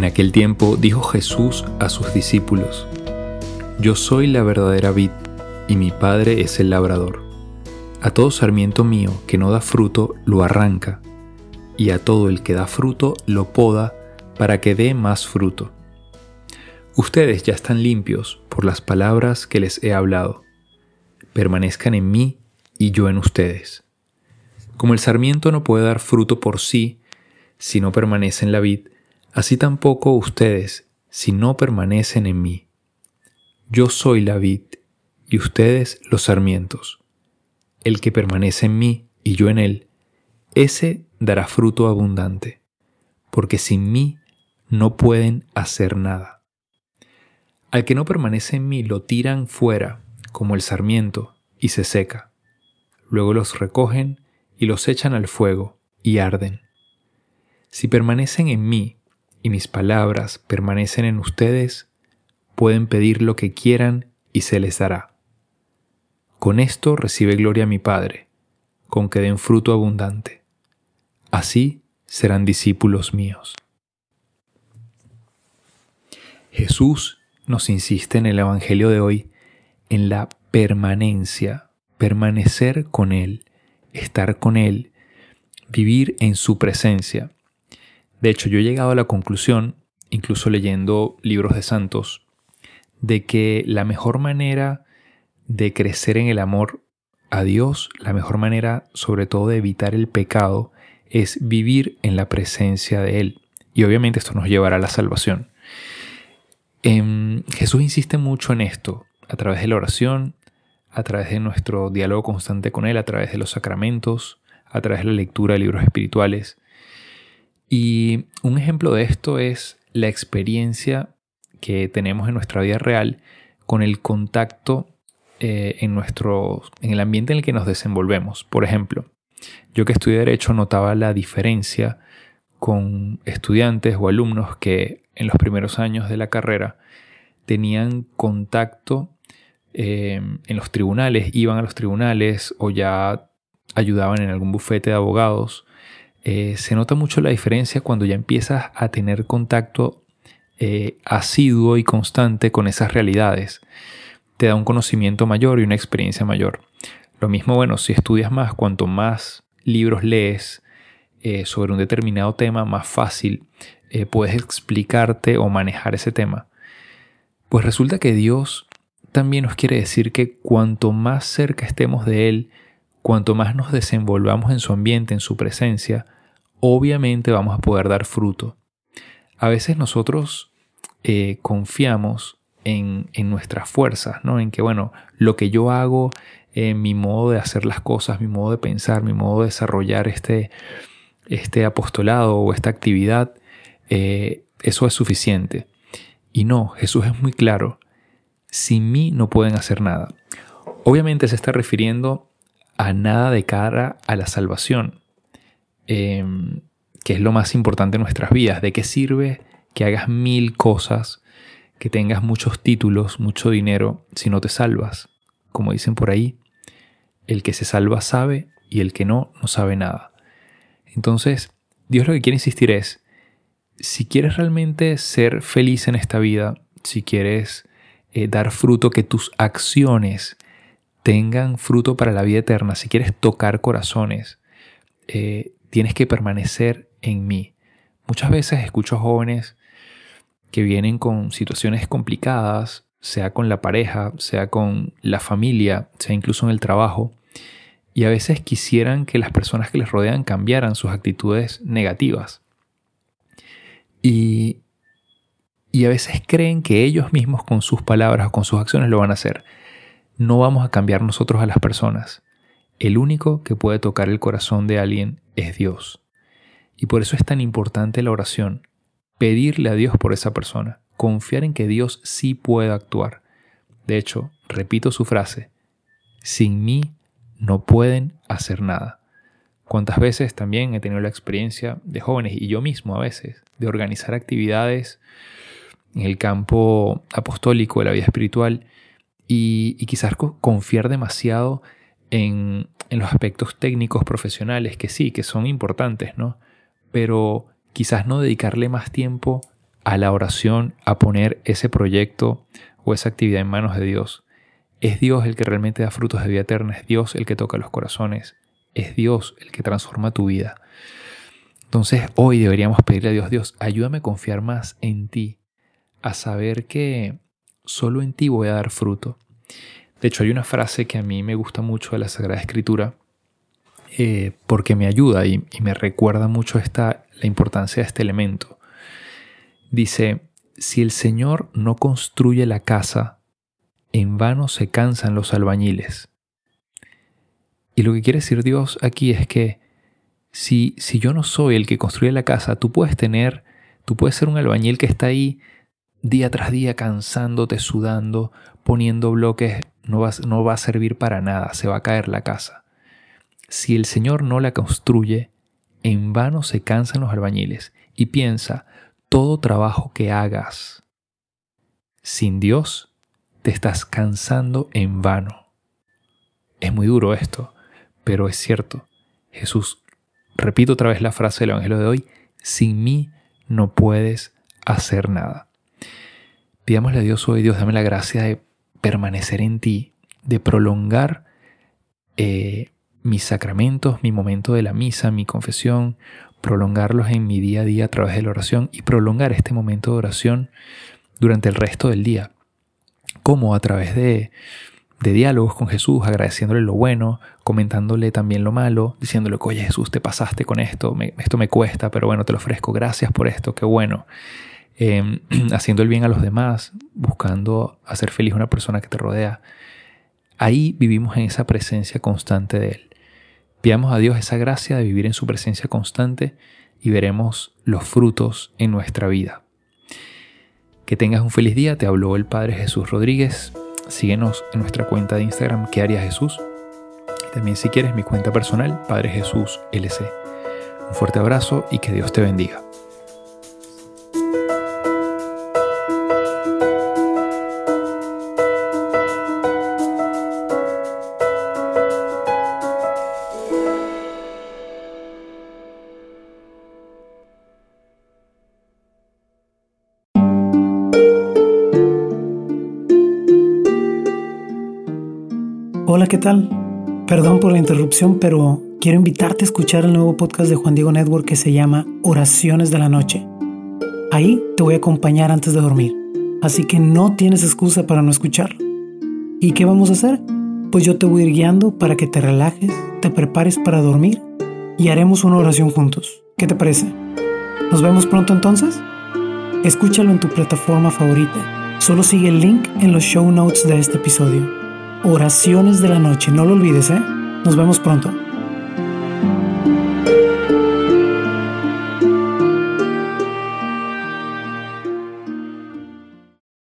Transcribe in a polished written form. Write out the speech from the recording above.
En aquel tiempo dijo Jesús a sus discípulos: Yo soy la verdadera vid, y mi Padre es el labrador. A todo sarmiento mío que no da fruto lo arranca, y a todo el que da fruto lo poda para que dé más fruto. Ustedes ya están limpios por las palabras que les he hablado. Permanezcan en mí y yo en ustedes. Como el sarmiento no puede dar fruto por sí si no permanece en la vid, así tampoco ustedes si no permanecen en mí. Yo soy la vid y ustedes los sarmientos. El que permanece en mí y yo en él, ese dará fruto abundante, porque sin mí no pueden hacer nada. Al que no permanece en mí lo tiran fuera, como el sarmiento, y se seca. Luego los recogen y los echan al fuego, y arden. Si permanecen en mí, y mis palabras permanecen en ustedes, pueden pedir lo que quieran y se les dará. Con esto recibe gloria mi Padre, con que den fruto abundante. Así serán discípulos míos. Jesús nos insiste en el Evangelio de hoy en la permanencia, permanecer con Él, estar con Él, vivir en su presencia. De hecho, yo he llegado a la conclusión, incluso leyendo libros de santos, de que la mejor manera de crecer en el amor a Dios, la mejor manera sobre todo de evitar el pecado, es vivir en la presencia de Él. Y obviamente esto nos llevará a la salvación. Jesús insiste mucho en esto, a través de la oración, a través de nuestro diálogo constante con Él, a través de los sacramentos, a través de la lectura de libros espirituales. Y un ejemplo de esto es la experiencia que tenemos en nuestra vida real con el contacto en el ambiente en el que nos desenvolvemos. Por ejemplo, yo que estudié Derecho notaba la diferencia con estudiantes o alumnos que en los primeros años de la carrera tenían contacto en los tribunales, iban a los tribunales o ya ayudaban en algún bufete de abogados. Se nota mucho la diferencia cuando ya empiezas a tener contacto asiduo y constante con esas realidades. Te da un conocimiento mayor y una experiencia mayor. Lo mismo, bueno, si estudias más, cuanto más libros lees sobre un determinado tema, más fácil puedes explicarte o manejar ese tema. Pues resulta que Dios también nos quiere decir que cuanto más cerca estemos de Él, cuanto más nos desenvolvamos en su ambiente, en su presencia, obviamente vamos a poder dar fruto. A veces nosotros confiamos en nuestras fuerzas, ¿no? En que, bueno, lo que yo hago, mi modo de hacer las cosas, mi modo de pensar, mi modo de desarrollar este apostolado o esta actividad, eso es suficiente. Y no, Jesús es muy claro. Sin mí no pueden hacer nada. Obviamente se está refiriendo a nada de cara a la salvación, que es lo más importante en nuestras vidas. ¿De qué sirve que hagas 1000 cosas, que tengas muchos títulos, mucho dinero, si no te salvas? Como dicen por ahí, el que se salva sabe y el que no, no sabe nada. Entonces, Dios lo que quiere insistir es, si quieres realmente ser feliz en esta vida, si quieres dar fruto, que tus acciones tengan fruto para la vida eterna, si quieres tocar corazones, tienes que permanecer en mí. Muchas veces escucho a jóvenes que vienen con situaciones complicadas, sea con la pareja, sea con la familia, sea incluso en el trabajo, y a veces quisieran que las personas que les rodean cambiaran sus actitudes negativas. Y a veces creen que ellos mismos con sus palabras o con sus acciones lo van a hacer. No vamos a cambiar nosotros a las personas. El único que puede tocar el corazón de alguien es Dios. Y por eso es tan importante la oración. Pedirle a Dios por esa persona. Confiar en que Dios sí puede actuar. De hecho, repito su frase: sin mí no pueden hacer nada. ¿Cuántas veces también he tenido la experiencia de jóvenes, y yo mismo a veces, de organizar actividades en el campo apostólico de la vida espiritual y quizás confiar demasiado en los aspectos técnicos profesionales, que sí, que son importantes, ¿no? Pero quizás no dedicarle más tiempo a la oración, a poner ese proyecto o esa actividad en manos de Dios. Es Dios el que realmente da frutos de vida eterna, es Dios el que toca los corazones, es Dios el que transforma tu vida. Entonces hoy deberíamos pedirle a Dios, Dios, ayúdame a confiar más en ti, a saber que solo en ti voy a dar fruto. De hecho, hay una frase que a mí me gusta mucho de la Sagrada Escritura, porque me ayuda y me recuerda mucho la importancia de este elemento. Dice, si el Señor no construye la casa, en vano se cansan los albañiles. Y lo que quiere decir Dios aquí es que si yo no soy el que construye la casa, tú puedes ser un albañil que está ahí día tras día cansándote, sudando, poniendo bloques, no va a servir para nada, se va a caer la casa. Si el Señor no la construye, en vano se cansan los albañiles. Y piensa, todo trabajo que hagas sin Dios, te estás cansando en vano. Es muy duro esto, pero es cierto. Jesús, repito otra vez la frase del Evangelio de hoy, sin mí no puedes hacer nada. Pidámosle a Dios hoy, Dios, dame la gracia de permanecer en ti, de prolongar mis sacramentos, mi momento de la misa, mi confesión, prolongarlos en mi día a día a través de la oración y prolongar este momento de oración durante el resto del día. ¿Cómo? A través de diálogos con Jesús, agradeciéndole lo bueno, comentándole también lo malo, diciéndole que, oye Jesús, te pasaste con esto me cuesta, pero bueno, te lo ofrezco, gracias por esto, qué bueno. Haciendo el bien a los demás, buscando hacer feliz a una persona que te rodea. Ahí vivimos en esa presencia constante de Él. Pidamos a Dios esa gracia de vivir en su presencia constante y veremos los frutos en nuestra vida. Que tengas un feliz día. Te habló el Padre Jesús Rodríguez. Síguenos en nuestra cuenta de Instagram, ¿Qué haría Jesús? Y también si quieres mi cuenta personal, Padre Jesús LC. Un fuerte abrazo y que Dios te bendiga. Hola, ¿qué tal? Perdón por la interrupción, pero quiero invitarte a escuchar el nuevo podcast de Juan Diego Network que se llama Oraciones de la Noche. Ahí te voy a acompañar antes de dormir, así que no tienes excusa para no escucharlo. ¿Y qué vamos a hacer? Pues yo te voy a ir guiando para que te relajes, te prepares para dormir y haremos una oración juntos. ¿Qué te parece? ¿Nos vemos pronto entonces? Escúchalo en tu plataforma favorita. Solo sigue el link en los show notes de este episodio. Oraciones de la Noche, no lo olvides, ¿eh? Nos vemos pronto.